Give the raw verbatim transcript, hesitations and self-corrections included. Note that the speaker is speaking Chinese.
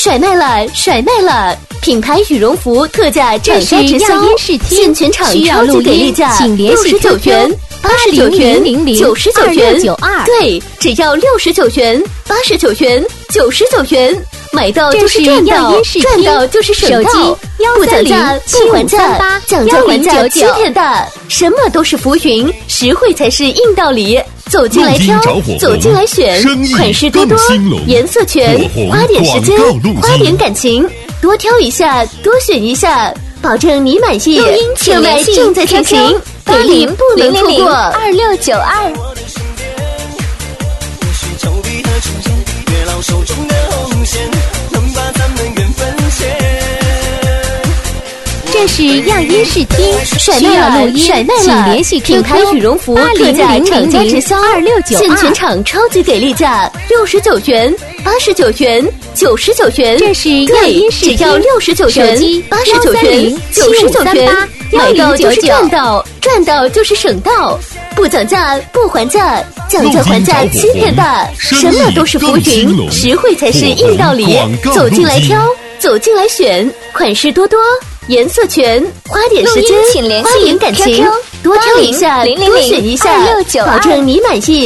甩卖了，甩卖了！品牌羽绒服特价涨价直销，现全场超级给力价，六十九元、八十九元、九十九元，对，只要六十九元、八十九元、九十九元，买到就是赚到，赚到就是省到，不涨价不还价，讲价还价七天的，什么都是浮云，实惠才是硬道理。走进来挑，走进来选，款式多多，颜色全，花点时间，花点感情，多挑一下，多选一下，保证你满意。热卖正在进行，给力不能错过。 二六九二。这是样音试听， 甩卖了，甩卖了！ 请联系 Q Q 品牌羽绒服特价涨价直销二六九二， 现全场超级给力价，六十九元、八十九元、九十九元。 这是样音试听， 只要六十九元、八十九元、九十九元，买到就是赚到，赚到就是省到，不涨价不还价，讲价还价七天的，什么都是浮云，实惠才是硬道理。走进来挑，走进来选，款式多多。颜色全，花点时间，花点感情，多挑一下，多选一下，保证你满意。